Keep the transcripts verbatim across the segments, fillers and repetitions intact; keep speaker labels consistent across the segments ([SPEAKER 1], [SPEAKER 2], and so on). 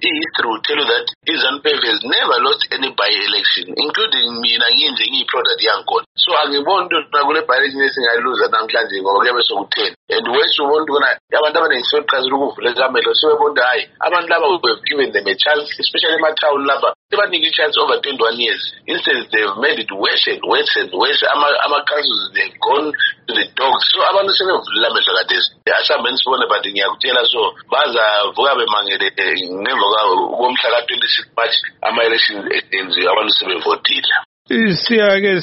[SPEAKER 1] history will tell you that iZANU-P F has never lost any by-election, including mina nginje ngiyi-product yankona. So angiboni ukuthi kule by-election esingayiluza namhlanje ngoba kuyabe soku-ten. And wethu ubona ukuthi abantu abanengisoqhazula ukuvula ekamelo sebebona hayi abantu laba we have given them a chance, especially emathawuni lapha sebanika i-chance over twenty-one years. Instead they've made it worse and worse and worse. Ama-councils they've gone to the dogs. So abantu sebevulile amehlo kadesi. Asihambeni sibone but ngiyakutshela so bazavuka bemangele ngemva komhla ka twenty-six March ama-election enziwe abantu sebevotile.
[SPEAKER 2] Siyake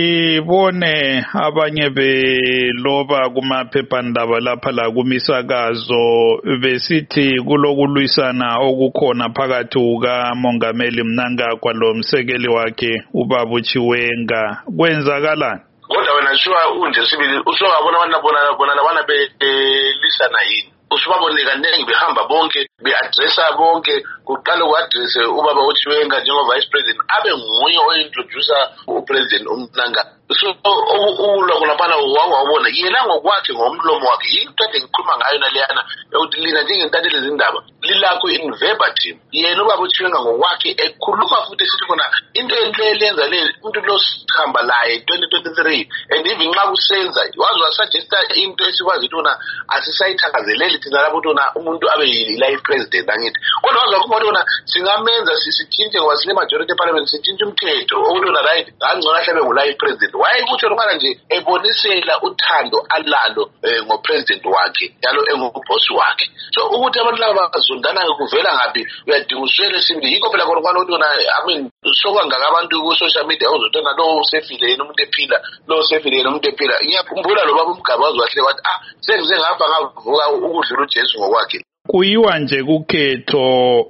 [SPEAKER 2] sibone abanye beloba kumaphephandaba lapha la kumisakazo besithi kulokulwisana okukhona phakathi kukaMongameli Mnangagwa lo msekeli wakhe uBaba Chiwenga. Kwenzakalani?
[SPEAKER 1] Kodwa wena shuwa unje sibili usongabona abantu bona bona labana belisana yini? Usubabone kaningi behamba bonke beaddressa bonke kuqala uaddress uBaba uChiwenga njengo vice president abe nguye ointroducer upresident uMnangagwa. So ulo kulapana wawabona yena ngokwakhe ngomlomo wakhe into ade ngikhuluma ngayo naleyana ukuthi lina njengentantele izindaba lilakho in verbatim. Yena uBaba uChiwenga ngokwakhe ekhuluma futhi sithi khona into enhle lenza le umuntu lo sihamba laye twenty twenty-three and even nxa kusenza wazi wasuggesta into esikwazi ukuthi asisayithakazeleli thina lapho ukuthi umuntu abe life president angithi kodwa wazi ukubona singamenza sisitshintshe ngoba sine majority parliament sitshintshe umthetho ukuthi right angcono ahlabe ngu life president. Waye kutsho lokana nje ebonisela uthando alalo ngopresident wakhe yalo enguboss wakhe. So ukuthi abantu laba bazondana kuvela ngapi uyadinga uswele simbi yikho phela khona kwalo ukuthi I mean sokwangaka abantu ku social media uzotona lo usefile yena umuntu ephila lo usefile yena umuntu ephila. Ngiyakhumbula lo baba uMgaba waziwahle wathi ah sengize ngapha ngavuka ukudlula uJesu ngokwakhe.
[SPEAKER 2] Kuyiwa nje kukhetho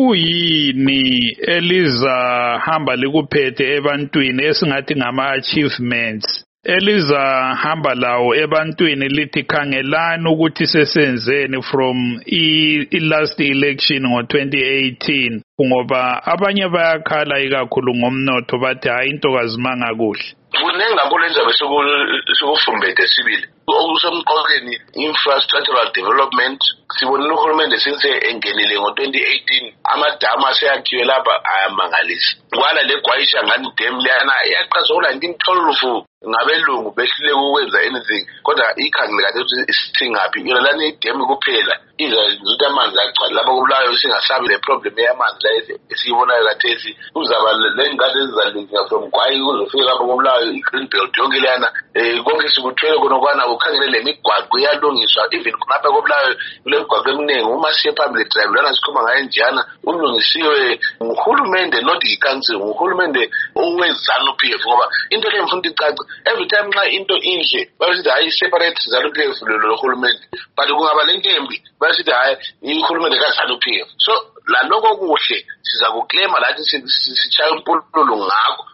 [SPEAKER 2] ukuyini eliza hamba likuphethe ebantwini esingathi ngama achievements eliza hamba lawo ebantwini lithi khangelani ukuthi sesenzeni from i last election ngo twenty eighteen ngoba abanye bayakhala ikakhulu ngomnotho bathi hayi into kazimanga kuhle.
[SPEAKER 1] Kunengi ngabona enzabe sokufumbethe sibili okusomqokeni infrastructural development sibonile uhulumende since engenile ngo twenty eighteen amadama aseyakhiwe lapha ayamangalisa kwala legwayisha ngani dam leyana yaqhaza ngo nineteen twelve ngabelungu behlile ukwenza anything kodwa ikhangile kade ukuthi singaphi yona lana idam kuphela izazuthi amanzi agcwala lapha kubulayo singasabi le problem yamanzi la esiyibonayo kathesi uzaba lengane ezizalinga from kwayi kuzofika lapha kubulayo igreen belt yonke leyana konke sikuthwele konokwana ukhangele lemigwaqo iyalungiswa even khonapha kubulayo kule migwaqo eminingi uma siye public drive lana sikhuluma ngayo njana ulungisiwe nguhulumende not i-council nguhulumende oweZANU-P F ngoba into le mfundo icaca every time nxa into inhle basithi hayi separate ZANU-P F lo hulumende but kungaba lento embi basithi hayi ihulumende kaZANU-P F. So la lokho kuhle siza kuclaima lathi sichaya umpululo ngakho